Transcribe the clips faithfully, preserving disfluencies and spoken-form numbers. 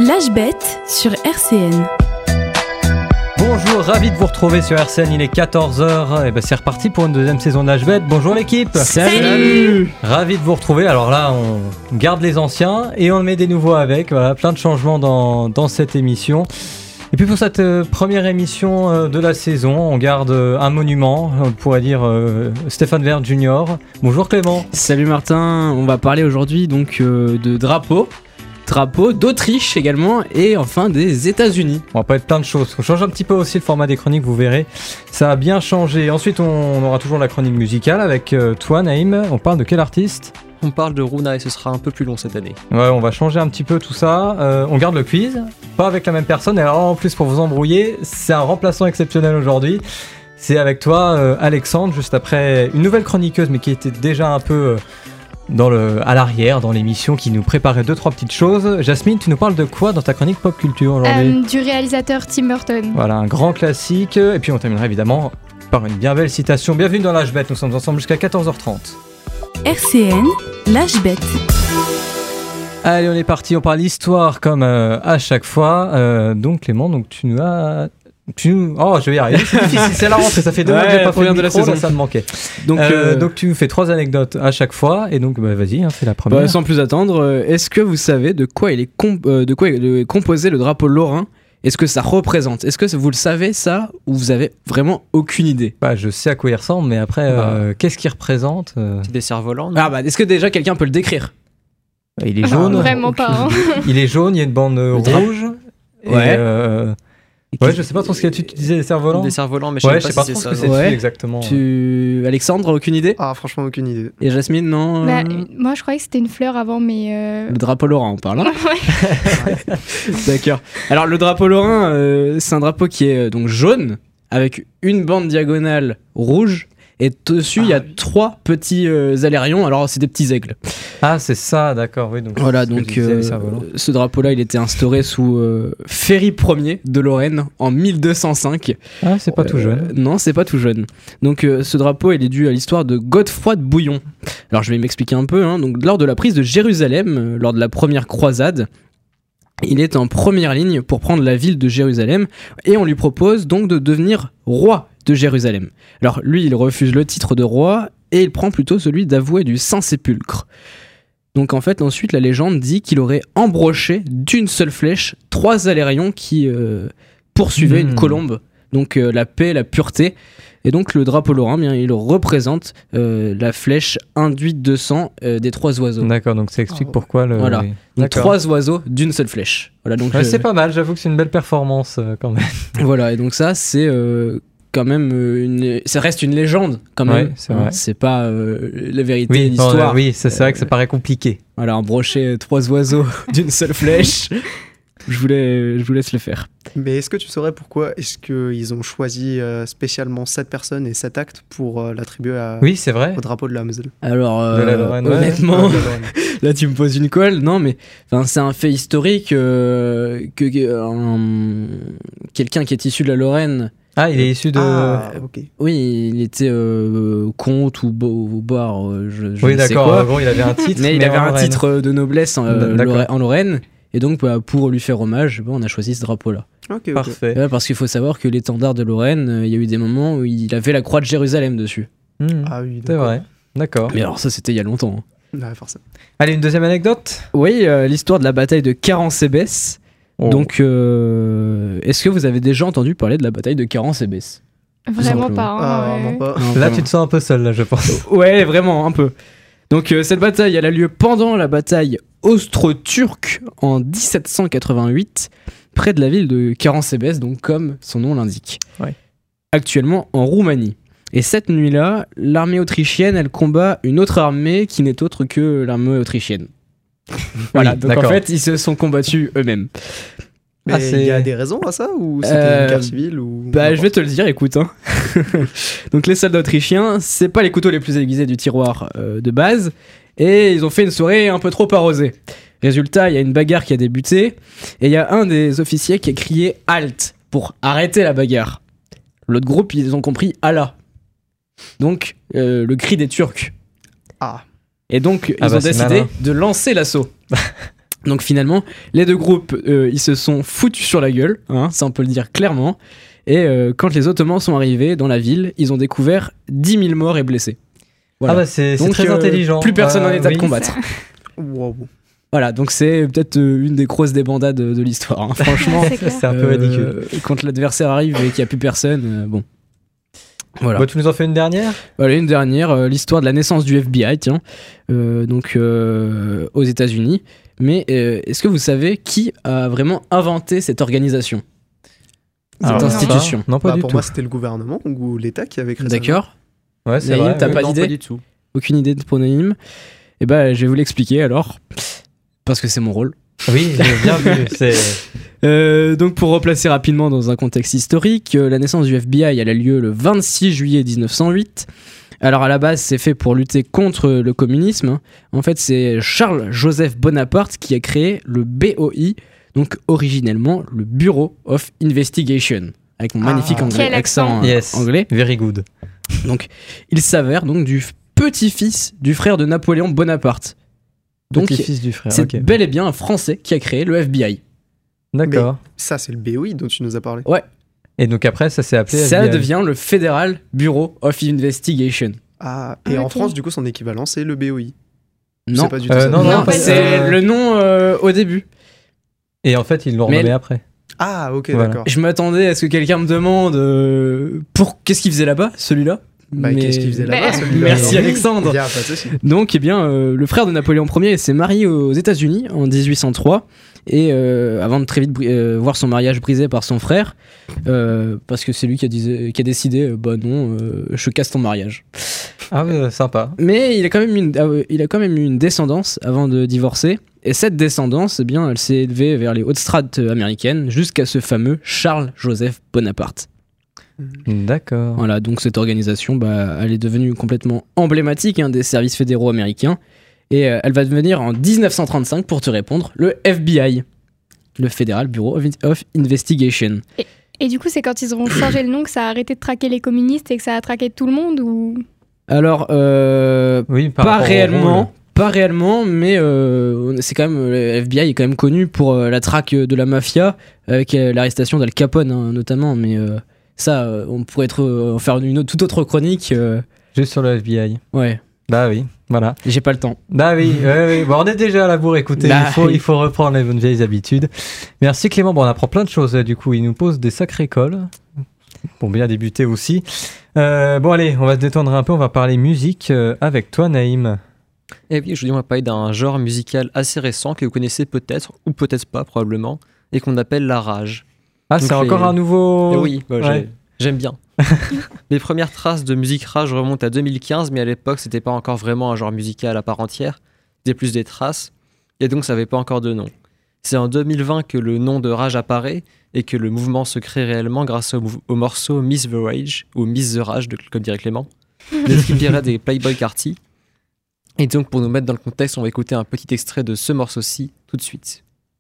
L'âge bête sur R C N. Bonjour, ravi de vous retrouver sur R C N, il est quatorze heures, et ben c'est reparti pour une deuxième saison de l'âge bête. Bonjour l'équipe. Salut. Ravi de vous retrouver, alors là on garde les anciens et on met des nouveaux avec, voilà, plein de changements dans, dans cette émission. Et puis pour cette euh, première émission euh, de la saison, on garde euh, un monument, on pourrait dire euh, Stéphane Vert junior Bonjour Clément. Salut Martin, on va parler aujourd'hui donc euh, de drapeaux. Drapeaux d'Autriche également et enfin des États-Unis. On va pas être plein de choses. On change un petit peu aussi le format des chroniques, vous verrez. Ça a bien changé. Ensuite, on aura toujours la chronique musicale avec euh, toi, Naïm. On parle de quel artiste ? On parle de Runa et ce sera un peu plus long cette année. Ouais, on va changer un petit peu tout ça. Euh, on garde le quiz, pas avec la même personne. Et alors en plus, pour vous embrouiller, c'est un remplaçant exceptionnel aujourd'hui. C'est avec toi, euh, Alexandre, juste après une nouvelle chroniqueuse, mais qui était déjà un peu... Euh, Dans le, à l'arrière, dans l'émission, qui nous préparait deux, trois petites choses. Jasmine, tu nous parles de quoi dans ta chronique pop culture aujourd'hui ? euh, Du réalisateur Tim Burton. Voilà, un grand classique. Et puis on terminera évidemment par une bien belle citation. Bienvenue dans l'âge bête, nous sommes ensemble jusqu'à quatorze heures trente. R C N, l'âge bête. Allez, on est parti, on parle histoire comme euh, à chaque fois. Euh, donc Clément, donc tu nous as... Tu... Oh, je vais y arriver, c'est difficile, c'est la rentrée, ça fait deux mois Ouais, que j'ai pas fait le de la micro, saison. là, ça me manquait. Donc, Euh, euh, donc tu fais trois anecdotes à chaque fois, et donc bah, vas-y, hein, fais la première. bah, sans plus attendre, euh, est-ce que vous savez de quoi il est, comp- euh, de quoi il est composé le drapeau lorrain ? Est-ce que ça représente ? Est-ce que vous le savez ça ou vous avez vraiment aucune idée ? Bah, je sais à quoi il ressemble, mais après, euh, qu'est-ce qu'il représente euh, C'est des cerfs-volants, non ? Ah bah est-ce que déjà quelqu'un peut le décrire ? Il est Ah, jaune. vraiment pas. Hein. Il est jaune, il y a une bande euh, Le rouge. Et, Ouais. euh, ouais, je sais pas trop ce que tu, tu disais, des cerfs-volants. Des cerfs-volants, mais je Ouais, sais je sais pas pas si trop c'est ce que ça. c'est non. Ouais. exactement. Tu... Alexandre, aucune idée ? Ah, franchement, aucune idée. Et Jasmine, non euh, Bah, moi, je croyais que c'était une fleur avant, mais. Euh... Le drapeau lorrain, on parle. Hein Ouais. D'accord. Alors le drapeau lorrain, euh, c'est un drapeau qui est euh, donc jaune avec une bande diagonale rouge et dessus il y a Ah, oui. trois petits euh, alérions. Alors c'est des petits aigles. Ah, c'est ça, d'accord, oui. Donc, Voilà, c'est ce que donc tu disais, euh, les cerfs-volants. ce drapeau-là, il était instauré sous euh, Ferry Ier de Lorraine en mille deux cent cinq. Ah, c'est pas tout Euh, jeune. Non, c'est pas tout jeune. Donc euh, ce drapeau, il est dû à l'histoire de Godefroy de Bouillon. Alors je vais m'expliquer un peu. Hein. Donc lors de la prise de Jérusalem, euh, lors de la première croisade, il est en première ligne pour prendre la ville de Jérusalem et on lui propose donc de devenir roi de Jérusalem. Alors lui, il refuse le titre de roi et il prend plutôt celui d'avoué du Saint-Sépulcre. Donc en fait, ensuite, la légende dit qu'il aurait embroché d'une seule flèche trois alérions qui euh, poursuivaient Mmh. une colombe. Donc euh, la paix, la pureté. Et donc le drapeau lorrain, bien, il représente euh, la flèche induite de sang euh, des trois oiseaux. D'accord, donc ça explique Oh. pourquoi le. Voilà. oui. Donc D'accord. trois oiseaux d'une seule flèche. Voilà, donc Ouais, je- c'est pas mal, j'avoue que c'est une belle performance euh, quand même. voilà, et donc ça c'est euh, quand même euh, une, ça reste une légende quand même. Ouais, c'est vrai. C'est pas euh, la vérité, Oui, bon, l'histoire. euh, oui, c'est c'est vrai que ça Euh, paraît compliqué. Voilà, embrocher euh, trois oiseaux d'une seule flèche. Je voulais, je vous laisse le faire. Mais est-ce que tu saurais pourquoi est-ce qu'ils ont choisi euh, spécialement sept personnes et sept actes pour euh, l'attribuer à- Oui, c'est vrai. au drapeau de la Moselle? Alors, De la euh, Lorraine, ouais. honnêtement, Ouais, de la Lorraine. là tu me poses une colle. Non, mais enfin, c'est un fait historique euh, que, que un- quelqu'un qui est issu de la Lorraine, Ah, il est issu de. Ah, ok. oui, il était euh, comte ou, bo- ou bar, euh, je, je oui, ne sais d'accord. quoi. En gros, il avait un titre. Mais il avait en un Lorraine. titre de noblesse en, euh, D'accord. Lorra- en Lorraine. Et donc, bah, pour lui faire hommage, bah, on a choisi ce drapeau-là. Ok, ok. Parfait. Ouais, parce qu'il faut savoir que l'étendard de Lorraine, euh, il y a eu des moments où il avait la croix de Jérusalem dessus. Hmm, Ah oui, c'est vrai. D'accord. Mais alors ça, c'était il y a longtemps. hein. Ouais, forcément. Allez, une deuxième anecdote. Oui, euh, l'histoire de la bataille de Caran-Sébès. Oh. Donc, euh, est-ce que vous avez déjà entendu parler de la bataille de Caran-Sébès? Vraiment simplement. pas. hein, Ah, ouais. vraiment pas. Non, Là, vraiment. tu te sens un peu seul, là, je pense. Ouais, vraiment, un peu. Donc, euh, cette bataille, elle a lieu pendant la bataille austro-turque en dix-sept cent quatre-vingt-huit, près de la ville de Caran-Sébès, donc comme son nom l'indique. Ouais. Actuellement en Roumanie. Et cette nuit-là, l'armée autrichienne, elle combat une autre armée qui n'est autre que l'armée autrichienne. Voilà, Oui, donc en d'accord. fait, ils se sont combattus eux-mêmes. Mais Ah, c'est- il y a des raisons à ça ou c'était Euh, une guerre civile ou... Bah, je vais te le dire, écoute. Hein. Donc, les soldats autrichiens, c'est pas les couteaux les plus aiguisés du tiroir euh, de base, et ils ont fait une soirée un peu trop arrosée. Résultat, il y a une bagarre qui a débuté, et il y a un des officiers qui a crié « Halt !» pour arrêter la bagarre. L'autre groupe, ils ont compris « Allah !» Donc, euh, le cri des Turcs. Ah. Et donc, ils Ah bah, ont c'est décidé malin. de lancer l'assaut. Donc finalement, les deux groupes, euh, ils se sont foutus sur la gueule, hein, ça on peut le dire clairement. Et euh, quand les Ottomans sont arrivés dans la ville, ils ont découvert dix mille morts et blessés. Voilà. Ah bah c'est c'est Donc, très euh, intelligent. Plus personne en Euh, état oui. de combattre. Wow. Voilà, donc c'est peut-être euh, une des grosses débandades de, de l'histoire. hein. Franchement, C'est clair. C'est un peu euh, ridicule. quand l'adversaire arrive et qu'il n'y a plus personne, euh, bon. Voilà. Bon, tu nous en fais une dernière? Voilà, une dernière, euh, l'histoire de la naissance du F B I, tiens, euh, donc euh, aux États-Unis. Mais euh, est-ce que vous savez qui a vraiment inventé cette organisation, cette Alors, institution? ça, Non, pas Bah, du pour tout. moi, c'était le gouvernement ou l'État qui avait créé ça. D'accord. Ouais, c'est Naïm, vrai. t'as ouais. pas non, d'idée pas du tout. Aucune idée pour Naïm? Eh ben, je vais vous l'expliquer alors, parce que c'est mon rôle. Oui, j'ai bien vu. C'est... Euh, donc pour replacer rapidement dans un contexte historique, euh, la naissance du F B I elle a lieu le vingt-six juillet dix-neuf cent huit. Alors à la base c'est fait pour lutter contre le communisme. En fait c'est Charles-Joseph Bonaparte qui a créé le B O I, donc originellement le Bureau of Investigation, avec mon Ah. magnifique anglais, Quel accent. accent euh, Yes. anglais. Very good. Donc il s'avère donc du petit-fils du frère de Napoléon Bonaparte. Donc Petit-fils du frère. c'est ok. bel et bien un Français qui a créé le F B I. D'accord. Ça, c'est le B O I dont tu nous as parlé. Et donc après, ça s'est appelé Ça F B I. devient le Federal Bureau of Investigation. Ah, et en Ok. France, du coup, son équivalent, c'est le B O I. Non, C'est pas du tout Euh, ça. non, non, non, pas c'est ça. le nom euh, au début. Et en fait, ils l'ont Mais- renommé après. Ah, ok, Voilà. d'accord. Je m'attendais à ce que quelqu'un me demande euh, pour qu'est-ce qu'il faisait là-bas, celui-là. Bah, Mais- qu'est-ce qu'il faisait là-bas, Bah, celui-là Merci alors Alexandre. Y a pas de souci. Donc, eh bien, euh, le frère de Napoléon Ier s'est marié aux États-Unis en dix-huit cent trois. Et euh, avant de très vite bri- euh, voir son mariage brisé par son frère, euh, parce que c'est lui qui a, disé- qui a décidé, euh, bah non, euh, je casse ton mariage. Ah, ouais, sympa. Mais il a quand même eu une, ah ouais, il a quand même eu une descendance avant de divorcer. Et cette descendance, eh bien, elle s'est élevée vers les hautes strates américaines jusqu'à ce fameux Charles-Joseph Bonaparte. D'accord. Voilà, donc cette organisation, bah, elle est devenue complètement emblématique hein, des services fédéraux américains. Et euh, elle va devenir en dix-neuf cent trente-cinq, pour te répondre, le F B I, le Federal Bureau of, of Investigation. Et du coup, c'est quand ils auront changé le nom que ça a arrêté de traquer les communistes et que ça a traqué tout le monde ou... Alors, euh, Oui, par pas rapport au réellement, rôle. pas réellement, mais euh, c'est quand même le F B I est quand même connu pour euh, la traque de la mafia avec euh, l'arrestation d'Al Capone hein, notamment. Mais euh, ça, euh, on pourrait être, euh, en faire une autre- toute autre chronique. euh, Juste sur le F B I. ouais, Bah oui, voilà. j'ai pas le temps. Bah oui, oui, oui. Bon, on est déjà à la bourre, écoutez, Bah il, faut, oui. il faut reprendre les bonnes vieilles habitudes. Merci Clément, bon, on apprend plein de choses, euh, du coup, il nous pose des sacrées cols. Pour bien débuter aussi. Euh, bon allez, on va se détendre un peu, on va parler musique euh, avec toi Naïm. Et oui, aujourd'hui, on va parler d'un genre musical assez récent que vous connaissez peut-être, ou peut-être pas, probablement, et qu'on appelle la rage. Ah, Donc c'est encore les- un nouveau... Et oui, bah, j'ai- Ouais. j'aime bien. Les premières traces de musique rage remontent à deux mille quinze, mais à l'époque, c'était pas encore vraiment un genre musical à part entière. C'était plus des traces, et donc ça n'avait pas encore de nom. C'est en deux mille vingt que le nom de rage apparaît et que le mouvement se crée réellement grâce au, mou- au morceau Miss the Rage, ou Miss the Rage, de- comme dirait Clément, de Trippie Redd et Playboi Carti. Et donc, pour nous mettre dans le contexte, on va écouter un petit extrait de ce morceau-ci tout de suite.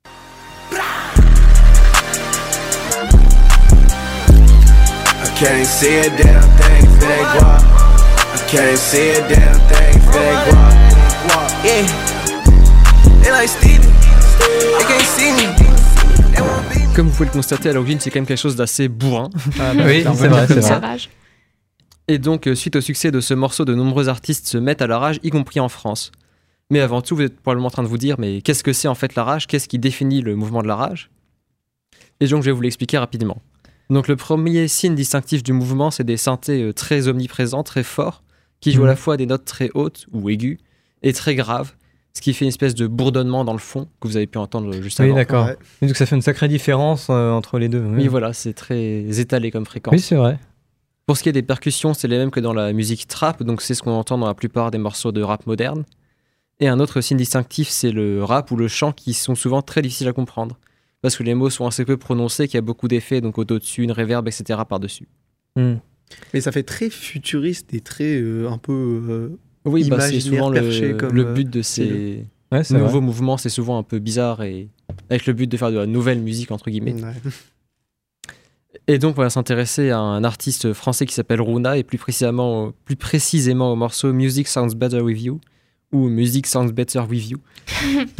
I can't see a damn thing for that guap. I can't see a damn thing for that guap. Yeah, they like Stevie. They can't see me. They won't be me. Comme vous pouvez le constater, à l'origine, c'est quand même quelque chose d'assez bourrin. Ah, bah oui, c'est vrai, c'est La vrai. rage. Et donc, euh, suite au succès de ce morceau, de nombreux artistes se mettent à la rage, y compris en France. Mais avant tout, vous êtes probablement en train de vous dire, mais qu'est-ce que c'est en fait la rage? Qu'est-ce qui définit le mouvement de la rage? Et donc, je vais vous l'expliquer rapidement. Donc, le premier signe distinctif du mouvement, c'est des synthés euh, très omniprésents, très forts, qui jouent Mhm. à la fois des notes très hautes ou aiguës et très graves, ce qui fait une espèce de bourdonnement dans le fond que vous avez pu entendre juste Oui, avant. d'accord. Ouais. Oui, donc ça fait une sacrée différence euh, entre les deux. Oui, Oui, voilà, c'est très étalé comme fréquence. Oui, c'est vrai. Pour ce qui est des percussions, c'est les mêmes que dans la musique trap, donc c'est ce qu'on entend dans la plupart des morceaux de rap moderne. Et un autre signe distinctif, c'est le rap ou le chant qui sont souvent très difficiles à comprendre. Parce que les mots sont assez peu prononcés, qu'il y a beaucoup d'effets, donc auto-dessus, une reverb, et cetera par-dessus. Hmm. Mais ça fait très futuriste et très euh, un peu. euh, Oui, bah, c'est Imaginaire souvent perché le, comme, le euh, but de style. ces Ouais, c'est nouveaux vrai. mouvements, c'est souvent un peu bizarre, et avec le but de faire de la nouvelle musique, entre guillemets. ouais. Et donc, on va s'intéresser à un artiste français qui s'appelle Runa, et plus précisément, plus précisément au morceau Music Sounds Better With You, ou Music Sounds Better With You.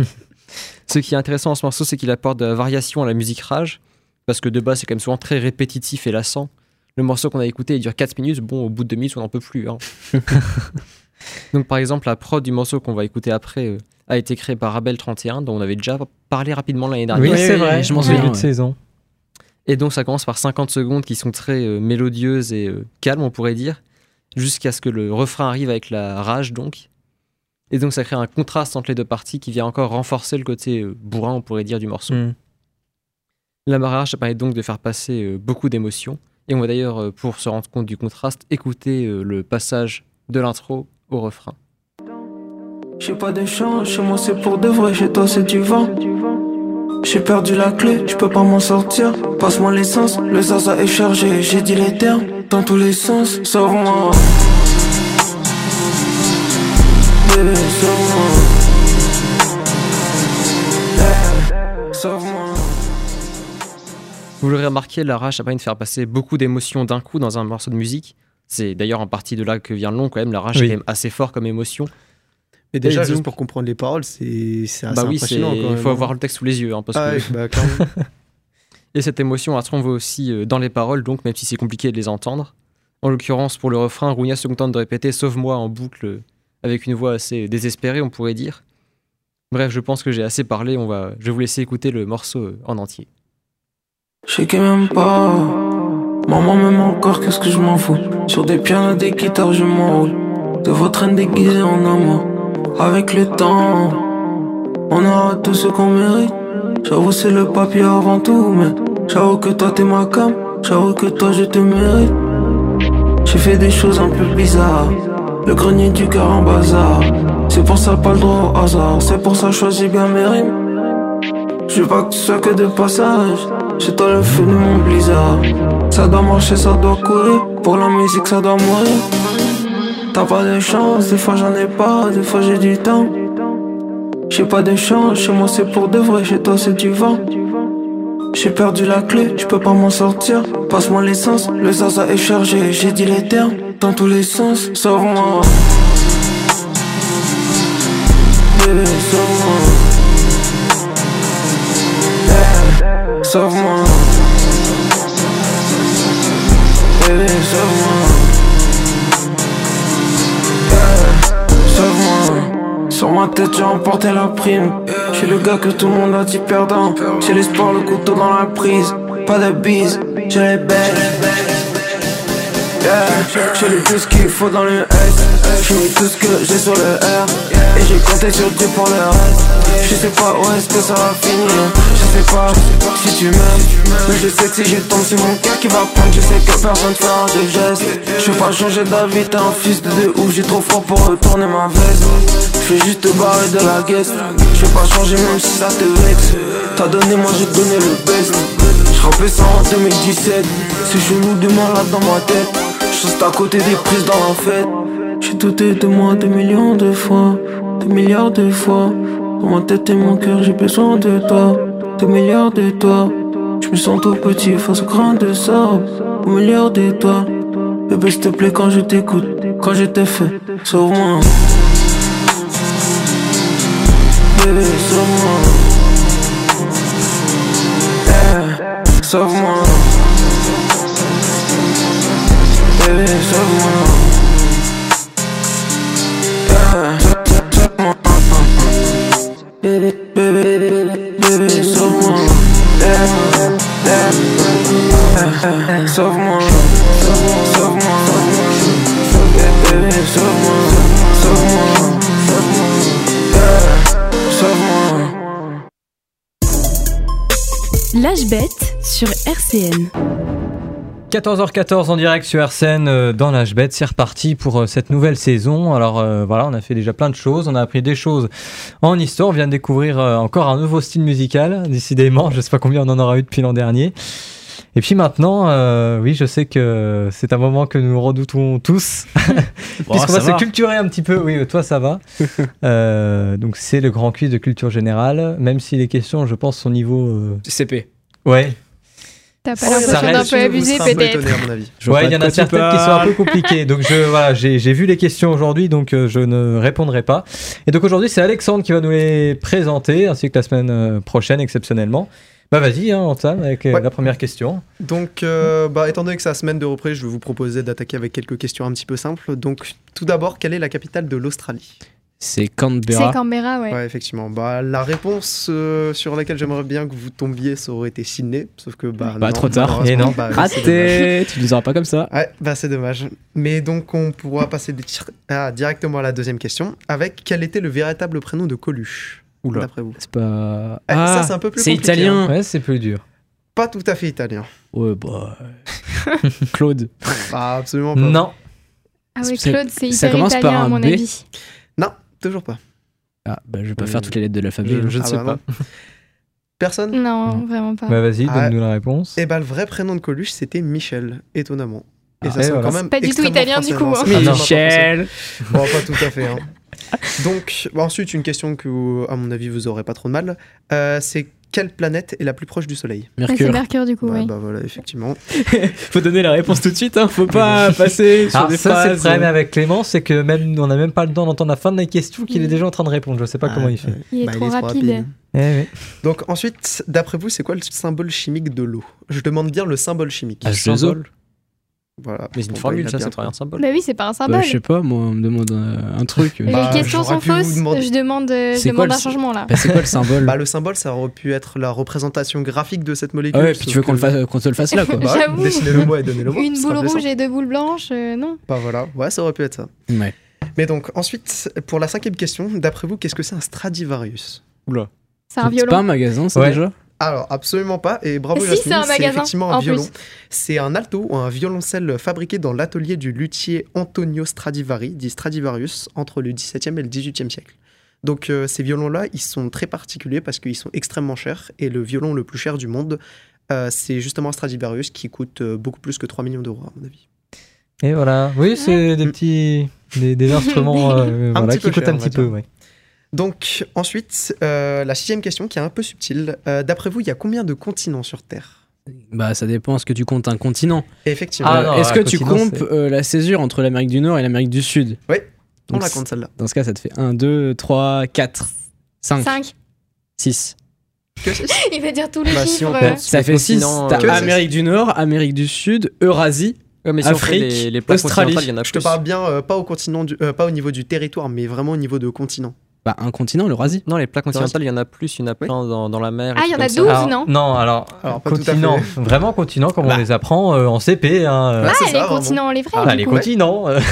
Ce qui est intéressant dans ce morceau, c'est qu'il apporte de la variation à la musique rage, parce que de base, c'est quand même souvent très répétitif et lassant. Le morceau qu'on a écouté, il dure quatre minutes, bon, au bout de deux minutes, on n'en peut plus. Hein. Donc par exemple, la prod du morceau qu'on va écouter après euh, a été créée par Abel trente et un, dont on avait déjà parlé rapidement l'année dernière. Oui, c'est vrai, je m'en en souviens, début de ouais. saison. Et donc ça commence par cinquante secondes qui sont très euh, mélodieuses et euh, calmes, on pourrait dire, jusqu'à ce que le refrain arrive avec la rage, donc. Et donc ça crée un contraste entre les deux parties qui vient encore renforcer le côté euh, bourrin, on pourrait dire, du morceau. Mm. La rage, ça permet donc de faire passer euh, beaucoup d'émotions. Et on va d'ailleurs, euh, pour se rendre compte du contraste, écouter euh, le passage de l'intro au refrain. J'ai pas de chance, chez moi c'est pour de vrai, chez toi c'est du vent. J'ai perdu la clé, je peux pas m'en sortir. Passe-moi l'essence, le zaza est chargé. J'ai dit les termes dans tous les sens. Sauve-moi, bébé, sauve-moi. Yeah, sauve-moi. Vous l'aurez remarqué, la rage, ça permet de faire passer beaucoup d'émotions d'un coup dans un morceau de musique. C'est d'ailleurs en partie de là que vient le nom, quand même. La rage, Oui. est quand même assez fort comme émotion. Mais déjà, Et juste donc- pour comprendre les paroles, c'est c'est assez Bah oui, c'est- impressionnant. quand il même, faut hein. avoir le texte sous les yeux. Hein, parce Ah que... ouais, bah, clairement. Et cette émotion, après, on voit aussi euh, dans les paroles, donc même si c'est compliqué de les entendre. En l'occurrence, pour le refrain, Rounia se contente de répéter « Sauve-moi » en boucle, euh, avec une voix assez désespérée, on pourrait dire. Bref, je pense que j'ai assez parlé, on va... je vais vous laisser écouter le morceau euh, en entier. Je sais qu'elle m'aime pas. Maman m'aime encore, qu'est-ce que je m'en fous. Sur des pianos, des guitares, je m'enroule. De votre reine déguisée en amour. Avec le temps, on aura tout ce qu'on mérite. J'avoue c'est le papier avant tout, mais j'avoue que toi t'es ma cam. J'avoue que toi je te mérite. J'ai fait des choses un peu bizarres. Le grenier du cœur en bazar. C'est pour ça pas le droit au hasard. C'est pour ça choisis bien mes rimes. Je veux pas que tu sois que de passage. Chez toi le feu de mon blizzard. Ça doit marcher, ça doit courir. Pour la musique ça doit mourir. T'as pas de chance, des fois j'en ai pas, des fois j'ai du temps. J'ai pas de chance, chez moi c'est pour de vrai, chez toi c'est du vent. J'ai perdu la clé, je peux pas m'en sortir. Passe-moi l'essence, le zaza est chargé. J'ai dit les termes dans tous les sens. Sauve-moi, bébé, sauve-moi. Yeah, sauve-moi, bébé, sauve-moi. Sauve-moi. Sur ma tête j'ai remporté la prime. Je suis le gars que tout le monde a dit perdant. J'ai l'espoir, le couteau dans la prise. Pas de bise, j'ai les belles. Yeah. J'ai lu tout ce qu'il faut dans le S. J'ai mis tout ce que j'ai sur le R. Et j'ai compté sur Dieu pour le reste. Je sais pas où est-ce que ça va finir. Je sais pas si tu m'aimes, mais je sais que si je tombe c'est mon cœur qui va prendre. Je sais que personne fera de gestes. Je vais pas changer d'avis, t'es un fils de deux ouf. J'ai trop froid pour retourner ma veste. Je vais juste te barrer de la guest. Je vais pas changer même si ça te vexe. T'as donné, moi j'ai donné le best. Je rappelais ça en deux mille dix-sept. C'est chelou de malade dans ma tête. Je reste à côté des prises dans la fête. J'ai douté de moi des millions de fois, des milliards de fois. Dans ma tête et mon cœur j'ai besoin de toi, des milliards de toi. Je me sens tout petit face au grain de sable, au milliard de toi. Bébé s'il te plaît quand je t'écoute, quand je t'ai fait, sauve-moi. Bébé sauve-moi. Yeah, sauve-moi. Bébé sauve-moi. Yeah, sauve-moi. Bébé, bébé, bébé, bébé, sauve-moi. Yeah, yeah, yeah. Sauve-moi, sauve-moi, bébé, sauve-moi, sauve-moi, yeah, sauve-moi. L'âge bête sur R C N. quatorze heures quatorze en direct sur R C N euh, dans l'âge bête, c'est reparti pour euh, cette nouvelle saison. Alors euh, voilà, on a fait déjà plein de choses, on a appris des choses en histoire, on vient de découvrir euh, encore un nouveau style musical, décidément, je sais pas combien on en aura eu depuis l'an dernier. Et puis maintenant, euh, oui, je sais que c'est un moment que nous redoutons tous, puisqu'on ça va se va. culturer un petit peu. Oui, toi ça va. euh, donc c'est le grand quiz de culture générale, même si les questions, je pense, sont niveau... euh, C P. Ouais. T'as pas Oh, il y en a l'impression d'un reste- peu vous abusé serez un peu peut-être. étonné, à mon avis. Je vois Ouais, pas il y en de a quoi tu certaines qui sont un parles. peu compliquées. Donc je, voilà, j'ai, j'ai vu les questions aujourd'hui, donc euh, je ne répondrai pas. Et donc aujourd'hui, c'est Alexandre qui va nous les présenter, ainsi que la semaine euh, prochaine, exceptionnellement. Bah vas-y, hein, Antoine, avec euh, Ouais. la première question. Donc, euh, bah, étant donné que c'est la semaine de reprise, je vais vous proposer d'attaquer avec quelques questions un petit peu simples. Donc, tout d'abord, quelle est la capitale de l'Australie? C'est Canberra. C'est Canberra, ouais. Ouais, effectivement. Bah, la réponse euh, sur laquelle j'aimerais bien que vous tombiez, ça aurait été Sydney. Sauf que, bah, Bah, non, trop tard. malheureusement, Et non. bah, oui, c'est dommage. Raté. Tu nous auras pas comme ça. Ouais, bah, c'est dommage. Mais donc, on pourra passer di- ah, directement à la deuxième question. Avec quel était le véritable prénom de Coluche, Oula. d'après vous? C'est pas. Eh, Ah, ça, c'est un peu plus c'est compliqué, italien. Ouais, c'est plus dur. Pas tout à fait italien. Ouais, bah. Claude. Bah, absolument pas. Non. Ah oui, C'est- Claude, c'est ça hyper commence par italien à un mon B. avis. Non, toujours pas. Ah, bah, je vais pas Euh, faire toutes les lettres de l'alphabet. Je, hein. je ne Ah sais bah pas. non. Personne? Non, Non. vraiment pas. Bah vas-y, Ah. donne-nous la réponse. Eh bah, le vrai prénom de Coluche, c'était Michel, étonnamment. Et Ah, ça et sonne voilà. quand même Pas du tout extrêmement italien, du français, coup, non, hein. c'est absolument pas Michel. français. Bon, pas tout à fait. Hein. Donc, bah, ensuite, une question que, à mon avis, vous aurez pas trop de mal. Euh, c'est quelle planète est la plus proche du Soleil? Ouais, c'est Mercure. Mercure, du coup, Bah, oui. bah voilà, effectivement. Faut donner la réponse tout de suite, hein. Faut pas passer sur Alors des ça, c'est le phrases. problème avec Clément, c'est que même on n'a même pas le temps d'entendre la fin de la question qu'il est Mm. déjà en train de répondre. Je sais pas comment il fait. Il est Bah, trop rapide. Eh oui. Donc, ensuite, d'après vous, c'est quoi le symbole chimique de l'eau? Je demande bien le symbole chimique. Ah, H deux O. Voilà. Mais c'est une Bon, formule, bah, il a ça, bien c'est pas un trouvé. symbole. Bah oui, c'est pas un Bah, symbole. je sais pas, moi, on me demande un, un truc. Les Bah, questions j'aurais sont pu vous fausses. demander- Je demande, euh, je C'est quoi demande un le- changement là. Bah, c'est quoi le symbole? Bah, le symbole, ça aurait pu être la représentation graphique de cette molécule. Ah ouais, puis tu sauf veux qu'on, le que- fasse, qu'on te le fasse là, quoi. Bah, ouais, J'avoue. dessinez-le moi et donnez-le moi. Une ce sera boule plus rouge simple. et deux boules blanches, euh, non. Bah voilà, ouais, ça aurait pu être ça. Ouais. Mais donc, ensuite, pour la cinquième question, d'après vous, qu'est-ce que c'est un Stradivarius? Oula. C'est un C'est violon. pas un magasin, ça, Ouais. déjà? Alors, absolument pas, et bravo Si, Jasmine, c'est un magasin, effectivement un en violon. plus. C'est un alto ou un violoncelle fabriqué dans l'atelier du luthier Antonio Stradivari, dit Stradivarius, entre le dix-septième et le dix-huitième siècle. Donc euh, ces violons-là, ils sont très particuliers parce qu'ils sont extrêmement chers, et le violon le plus cher du monde, euh, c'est justement un Stradivarius qui coûte euh, beaucoup plus que trois millions d'euros, à mon avis. Et voilà. Oui, c'est des petits, des, des instruments euh, Un voilà, petit qui peu coûtent cher, un on va petit peu. dire. Ouais. Donc ensuite, euh, la sixième question qui est un peu subtile. Euh, d'après vous, il y a combien de continents sur Terre? Bah, ça dépend. Est-ce que tu comptes un continent? Et effectivement, Ah, Euh, non, Est-ce un que tu continent, comptes c'est- euh, la césure entre l'Amérique du Nord et l'Amérique du Sud? on Donc, la compte celle-là. Dans ce cas, ça te fait un, deux, trois, quatre, cinq, cinq. six. Que c'est Il va dire tous les Bah, si chiffres. on euh. compte- Ça Les fait six. continents, T'as euh, Amérique du Nord, Amérique du Sud, Eurasie. Ouais, mais si on fait Afrique, les, les plaques Australie. continentales, il y en a Je te plus. parle bien euh, pas au continent, du- euh, pas au niveau du territoire, mais vraiment au niveau de continent. Bah, un continent, l'Eurasie. Non, les plaques continentales, il y en a plus, il y en a plein dans, dans la mer. Ah, et il y tout en a comme ça. douze, Alors, non non, alors, Alors, pas tout à continent, fait. vraiment continent comme on Bah. les apprend euh, en C P. Hein, euh. Bah, Ah, c'est les ça, vraiment. continents, les vrais. Ah, du les coup. continents. euh.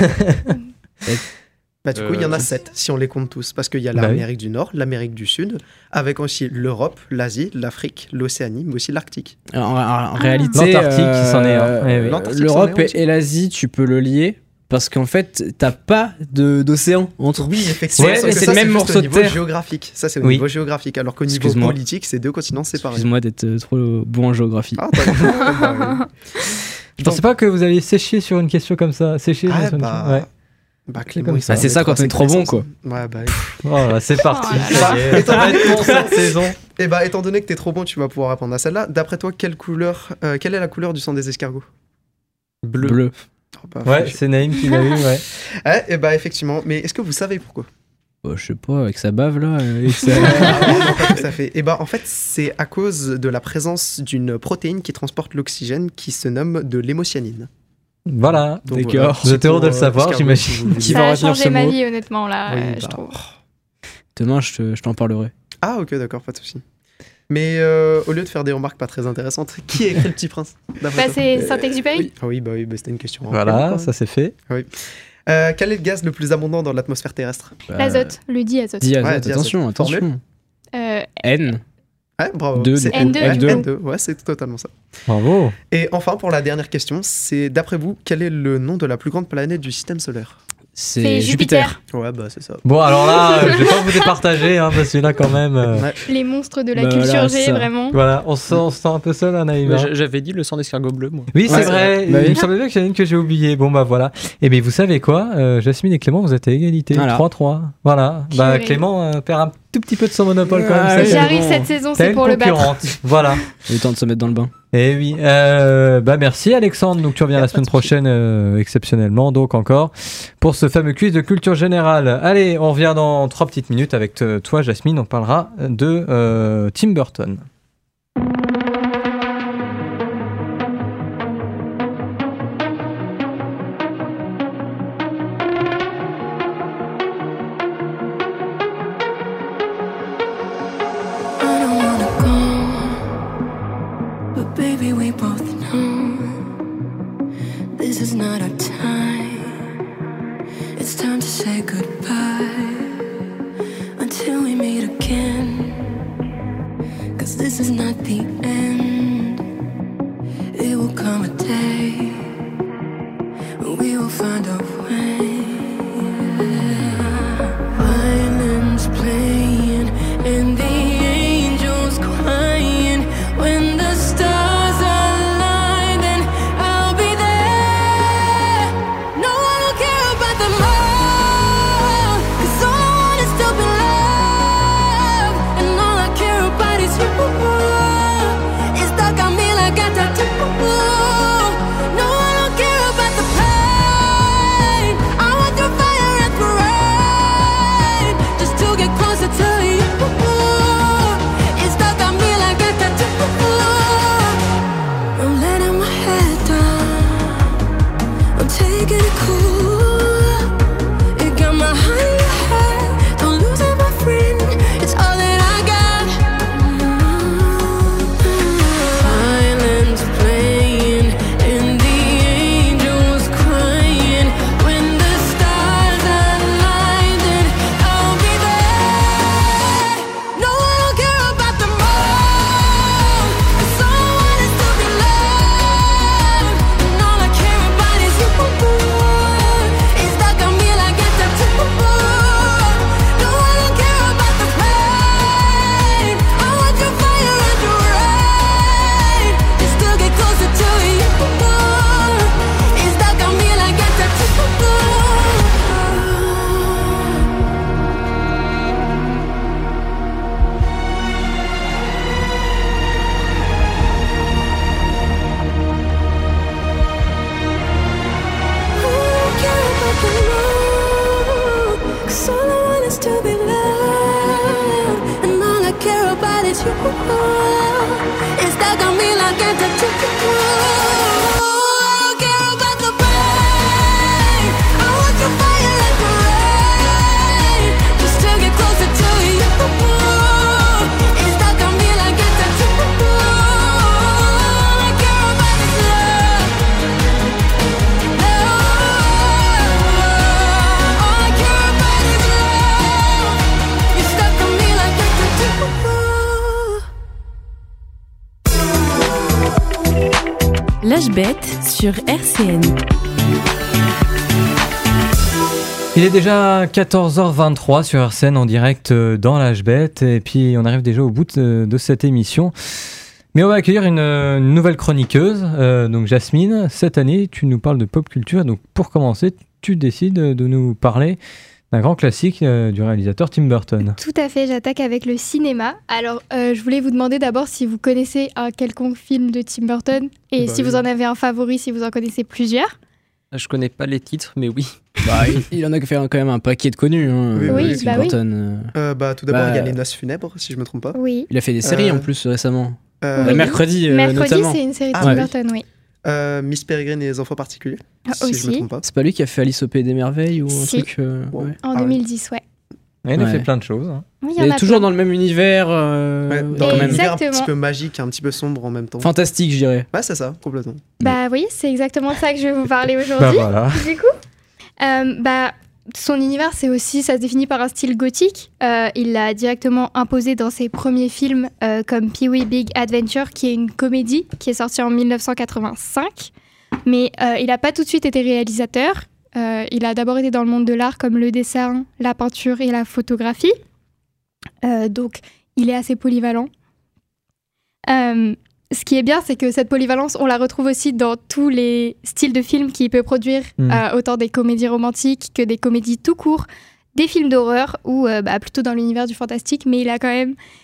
Bah, du coup, il y en a Euh, sept si on les compte tous. Parce qu'il y a Bah oui. l'Amérique du Nord, l'Amérique du Sud, avec aussi l'Europe, l'Asie, l'Afrique, l'Océanie, mais aussi l'Arctique. En, en- en réalité, L'Antarctique, il s'en est un. euh, Eh oui. L'Antarctique l'Europe s'en est un et, aussi. et l'Asie, tu peux le lier parce qu'en fait, t'as pas de, d'océan entre. Oui, effectivement. Ouais, sauf mais que c'est ça, le même juste morceau au de niveau terre. géographique. Ça, c'est au Oui. niveau géographique. Alors qu'au niveau Excuse-moi. politique, c'est deux continents séparés. Excuse-moi d'être euh, trop bon en géographie. Ah, t'as- bah, oui. Je pensais pas que vous alliez sécher sur une question comme ça. Sécher Ah, sur une bah, question. Ouais. bah, C'est Clément, comme il ça. s'en C'est ça met quand trop on est trop bon, connaissances. Ouais, bah, oui. Oh là, c'est parti. Oh là là. ça y est. Ça va être bon cette saison. Et bah, étant donné que t'es trop bon, tu vas pouvoir répondre à celle-là. D'après toi, quelle couleur, euh, quelle est la couleur du sang des escargots? Bleu. Bleu. Oh, bah, Ouais, faut- c'est Naïm qui l'a eu. Ouais. Ouais, et bah, effectivement. Mais est-ce que vous savez pourquoi? Bah, je sais pas, avec sa bave là. euh, et que ça- Ah, non, pas tout à fait. Et bah, en fait, c'est à cause de la présence d'une protéine qui transporte l'oxygène qui se nomme de l'hémocyanine. Voilà. Donc, D'accord. voilà. Vous êtes heureux de le Pour, euh, savoir, escargot, j'imagine. si vous voulez. Qui Ça va a retenir changé ce ma mot vie, honnêtement, là, Oui, euh, bah, je trouve. Demain, je, te- je t'en parlerai. Ah, ok, d'accord, pas de souci. Mais euh, au lieu de faire des remarques pas très intéressantes, qui a écrit Le Petit Prince d'après Bah, toi c'est Saint-Exupéry. Oui. Ah oui, bah oui, bah, c'était une question. Voilà, ça c'est fait. Euh, quel est le gaz le plus abondant dans l'atmosphère terrestre? Bah, L'azote, le diazote. Diazote, Ouais, diazote. attention, attention. Formule. Euh, N. Ouais, bravo. Deux, C'est du coup. N deux, Ouais, du coup. N deux, ouais, c'est totalement ça. Bravo. Et enfin, pour la dernière question, c'est d'après vous, quel est le nom de la plus grande planète du système solaire? C'est C'est Jupiter. Jupiter. Ouais, bah c'est ça. Bon, alors là, euh, je vais pas vous départager, hein, parce que là, quand même. euh, Ouais. Les monstres de la Bah, culture voilà, G, ça. vraiment. Voilà, on se sent, on se sent un peu seul, hein, Naïm. Mais hein. j'a- J'avais dit le sang d'escargot bleu, moi. Oui, c'est Ouais, vrai. bah oui. Il me semblait bien qu'il y en a une que j'ai oubliée. Bon, bah voilà. Et bien, vous savez quoi euh, Jasmine et Clément, vous êtes à égalité. Voilà. trois trois. Voilà. Bah, Purée. Clément euh, perd un tout petit peu de son monopole quand Ah même. oui. cette J'arrive année. cette saison, T'as c'est une pour le battre. concurrente. Voilà. Il est temps de se mettre dans le bain. Et oui, euh, bah merci Alexandre, donc tu reviens Y a la pas semaine de souci. prochaine euh, exceptionnellement donc encore pour ce fameux quiz de culture générale. Allez, on revient dans trois petites minutes avec te- toi Jasmine, on parlera de euh, Tim Burton. I don't wanna go, but baby, we both know this is not our time. It's time to say goodbye until we meet again. 'Cause this is not the end. It will come a day when we will find a way. Violins playing and the angels crying. When the stars align, then I'll be there. No, I don't care about the more, 'cause all I want is to be loved, and all I care about is you. It's stuck on me like a tattoo. No, I don't care about the pain. I want through fire and through rain, just to get closer to you. It's stuck on me like a tattoo. I'm letting my head down, I'm taking it cool. It got my heart in your head, don't lose it, my friend. It's all that I got. Violins playing and the angels crying. When the stars align, then I'll be there. No, I don't care about the more, 'cause all I want is to be loved, and all I care about is you. It's stuck on me like a tattoo. No, I don't care about the pain. I want your fire and your rain, just to get closer to you. It's stuck on me like a tattoo. Cause all I want is to be loved, and all I care about is you. It's stuck on me like a tattoo. I don't care about the pain. I want your fire and your rain, just to get closer to you. It's stuck on me like a tattoo. All I care about is love. All I care about is love. You're stuck on me like a tattoo. L'âge bête sur R C N. Il est déjà quatorze heures vingt-trois sur R C N en direct euh, dans l'âge bête et puis on arrive déjà au bout de, de cette émission. Mais on va accueillir une, une nouvelle chroniqueuse, euh, donc Jasmine. Cette année, tu nous parles de pop culture. Donc pour commencer, tu décides de nous parler d'un grand classique euh, du réalisateur Tim Burton. Tout à fait, j'attaque avec le cinéma. Alors, euh, je voulais vous demander d'abord si vous connaissez un quelconque film de Tim Burton et Bah si oui. vous en avez un favori, si vous en connaissez plusieurs. Je connais pas les titres, mais oui. Bah, il, il en a fait un- quand même un paquet de connus. Hein, Oui, euh, oui, Tim bah oui. Burton. euh. Euh, bah, tout d'abord, il y a Bah, Les Noces Funèbres, si je me trompe pas. Oui. Il a fait des séries Euh, en plus récemment. Euh, Le Oui. mercredi, euh, Mercredi, notamment. c'est une série de Ah, Tim oui. Burton, oui. euh, Miss Peregrine et les enfants particuliers, Ah, si je aussi. me trompe pas. C'est pas lui qui a fait Alice au Pays des Merveilles ou un Si. truc euh, Wow. ouais. En Ah, deux mille dix, ouais. Il a Ouais. fait plein de choses. hein. Oui, il y en Et a toujours plein. dans le même univers, euh, Ouais, quand dans même l'univers un Exactement. petit peu magique, un petit peu sombre en même temps. fantastique, je dirais. Ouais, c'est ça, complètement. Bah oui, c'est exactement de ça que je vais vous parler Bah aujourd'hui. voilà. Du coup, euh, bah, son univers, c'est aussi, ça se définit par un style gothique. Euh, il l'a directement imposé dans ses premiers films, euh, comme Pee-wee Big Adventure, qui est une comédie qui est sortie en dix-neuf cent quatre-vingt-cinq. Mais euh, il n'a pas tout de suite été réalisateur. Euh, il a d'abord été dans le monde de l'art, comme le dessin, la peinture et la photographie. Euh, donc, il est assez polyvalent. Euh, ce qui est bien, c'est que cette polyvalence, on la retrouve aussi dans tous les styles de films qu'il peut produire, Mm. euh, autant des comédies romantiques que des comédies tout court, des films d'horreur ou euh, bah, plutôt dans l'univers du fantastique, mais il a quand même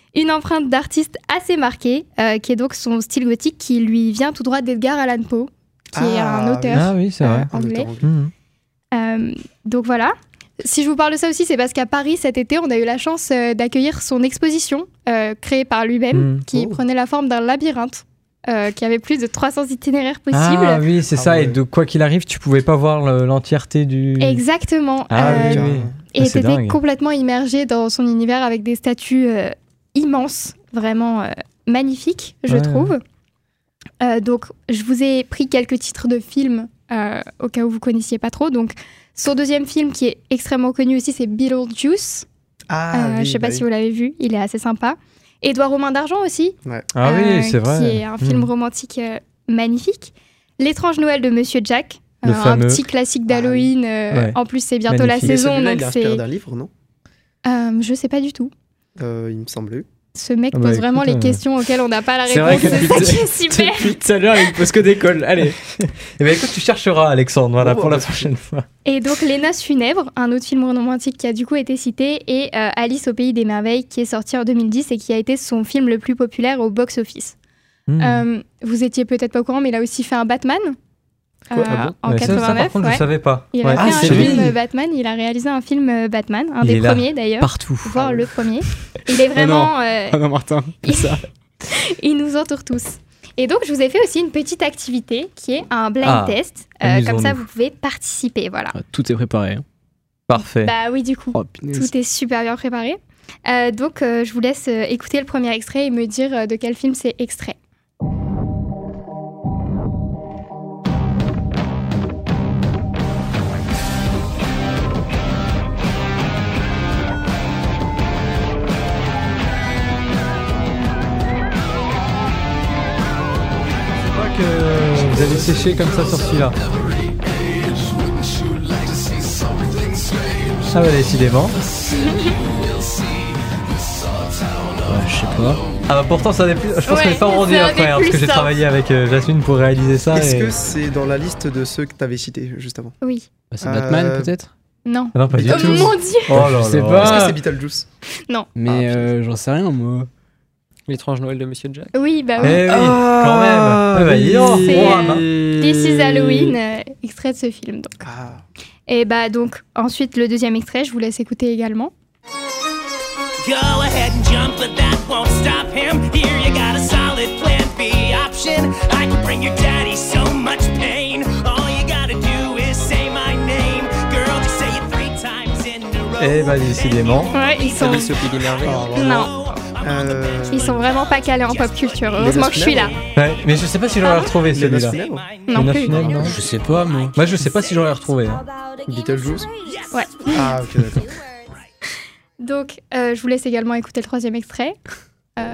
une empreinte d'artiste assez marquée, euh, qui est donc son style gothique qui lui vient tout droit d'Edgar Allan Poe, qui est Ah, un auteur Ah oui, c'est vrai. euh, anglais. Un auteur Mhm. Euh, donc voilà. Si je vous parle de ça aussi, c'est parce qu'à Paris cet été, on a eu la chance euh, d'accueillir son exposition euh, créée par lui-même, Mhm. qui Oh. prenait la forme d'un labyrinthe, euh, qui avait plus de trois cents itinéraires possibles. Ah oui, c'est Ah ça. ouais. Et de quoi qu'il arrive, tu pouvais pas voir le- l'entièreté du. Exactement. Ah Euh, oui, carrément. oui. Et Ah, c'est t'étais dingue. complètement immergé dans son univers avec des statues euh, immenses, vraiment euh, magnifiques, je Ouais. trouve. Euh, donc, je vous ai pris quelques titres de films euh, au cas où vous connaissiez pas trop. Donc, son deuxième film qui est extrêmement connu aussi, c'est Beetlejuice. Ah, Euh, oui, je sais bah pas oui. si vous l'avez vu, il est assez sympa. Édouard aux mains d'argent aussi. Ah oui, euh, c'est vrai. Qui est un film Mhm. romantique euh, magnifique. L'étrange Noël de Monsieur Jack. Le un fameux. petit classique d'Halloween. euh, Ouais. En plus, c'est bientôt Magnifique. la Mais saison. celui-là, Donc il est inspiré c'est... d'un livre, non Euh, je sais pas du tout. euh, Il me semblait. Ce mec Ah bah pose écoute, vraiment les euh, questions auxquelles on n'a pas la C'est vrai réponse. que C'est ça depuis- qui est super. Depuis tout à l'heure, il me pose que des cols. Allez. Eh ben écoute, tu chercheras, Alexandre, voilà, Oh, pour la bah, prochaine fois. Et donc Les Noces funèbres, un autre film romantique qui a du coup été cité, et euh, Alice au pays des merveilles qui est sorti en deux mille dix et qui a été son film le plus populaire au box-office. Mhm. Euh, vous étiez peut-être pas au courant, mais il a aussi fait un Batman Quoi, euh, ah bon en Ouais, ça, ça, quatre-vingt-neuf. par contre, ouais. je savais pas. Il Ouais. a Ah, fait c'est un lui. film euh, Batman, il a réalisé un film euh, Batman, un Il des est là, premiers d'ailleurs, Partout. voire le premier. Il est vraiment... euh, Oh non, Martin, pas ça. il nous entoure tous. Et donc, je vous ai fait aussi une petite activité qui est un blind Ah, test. Euh, comme amusons-nous. ça, vous pouvez participer, voilà. Ah, tout est préparé. hein. Parfait. Bah oui, du coup, Oh, punaise. tout est super bien préparé. Euh, donc, euh, je vous laisse euh, écouter le premier extrait et me dire euh, de quel film c'est extrait. Je crois que vous avez séché comme ça sur celui-là. Ah bah décidément. Ouais, je sais pas. Ah bah pourtant ça n'est plus... Je pense Ouais, qu'on n'est pas rendu ça après, n'est hein, parce plus que j'ai ça. travaillé avec euh, Jasmine pour réaliser ça. Est-ce et- que c'est dans la liste de ceux que tu avais cités juste avant Oui. Bah, c'est Euh, Batman peut-être. Non. Ah non, pas du Oh tout. mon dieu. Oh là Je sais là. pas. Est-ce que Ah. c'est Beetlejuice Mais Ah, euh, j'en sais rien moi. L'étrange Noël de Monsieur Jack. Oui, bah Eh oui. oui, quand même. Ah bah, dis donc, C'est, on euh, rame, hein. This is Halloween, euh, extrait de ce film. Donc. Ah, Et bah donc, ensuite, le deuxième extrait, je vous laisse écouter également. Go ahead and jump, but that won't stop him. Here you got a solid plan B option. I can bring your daddy so much pain. All you gotta do is say my name. Girl, just say it three times in a row. Eh bah décidément. Ouais, ils sont... Alice au pays des merveilles. Non, euh, ils sont vraiment pas calés en pop culture. Heureusement que je suis là. Ouais, mais je sais pas si j'aurais Ah. retrouvé Les Noces celui-là. funèbres Non Les Noces plus. funèbres, non Je sais pas moi. Moi je sais pas si j'aurais retrouvé. hein. Beetlejuice Ouais. Ah, ok, d'accord. Donc, euh, je vous laisse également écouter le troisième extrait. Euh,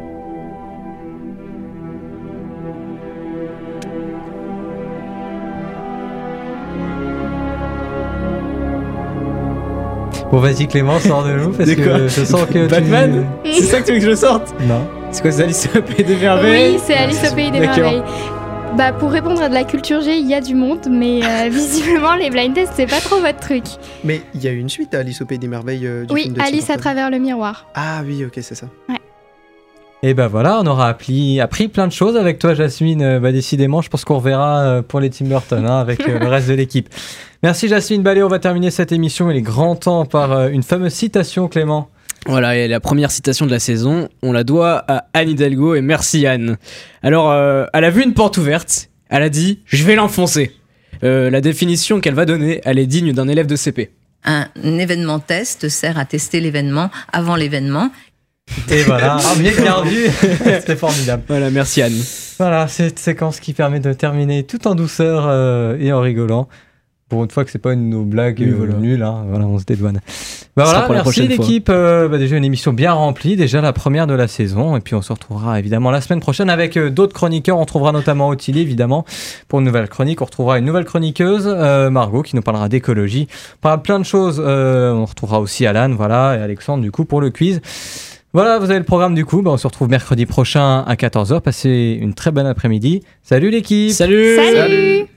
Bon vas-y Clément, sors de nous parce De quoi que je sens que tu- Batman C'est ça que tu veux que je sorte Non. C'est quoi, c'est Alice au pays des merveilles Oui, c'est Alice au pays des D'accord. merveilles. Bah, pour répondre à de la culture G, il y a du monde, mais euh, visiblement, les blind tests, c'est pas trop votre truc. Mais il y a eu une suite à Alice au pays des merveilles euh, du Oui, film de Tim Alice à Burton. travers le miroir. Ah oui, ok, c'est ça. Et ben voilà, on aura appris, appris plein de choses avec toi Jasmine. Euh, Bah décidément, je pense qu'on reverra euh, pour les Tim Burton hein, avec euh, le reste de l'équipe. Merci Jasmine. Bah allez, on va terminer cette émission. Il est grand temps par euh, une fameuse citation Clément. Voilà, et la première citation de la saison, on la doit à Anne Hidalgo, et merci Anne. Alors, euh, elle a vu une porte ouverte, elle a dit « je vais l'enfoncer ». Euh, la définition qu'elle va donner, elle est digne d'un élève de C P. Un événement test sert à tester l'événement avant l'événement. Et voilà, ah, bien perdu. C'était formidable. Voilà, merci Anne. Voilà, cette séquence qui permet de terminer tout en douceur euh, et en rigolant. Pour une fois que c'est pas une de nos blagues Oui, euh, voilà. nulles, hein. Voilà, on se dédouane. Bah Ce sera voilà, pour la merci prochaine fois. l'équipe. Euh, bah déjà une émission bien remplie, déjà la première de la saison. Et puis on se retrouvera évidemment la semaine prochaine avec euh, d'autres chroniqueurs. On retrouvera notamment Ottilie évidemment pour une nouvelle chronique. On retrouvera une nouvelle chroniqueuse, euh, Margot, qui nous parlera d'écologie. On parlera de plein de choses. Euh, on retrouvera aussi Alan, voilà, et Alexandre du coup pour le quiz. Voilà, vous avez le programme du coup. Bah, on se retrouve mercredi prochain à quatorze heures. Passez une très bonne après-midi. Salut l'équipe. Salut Salut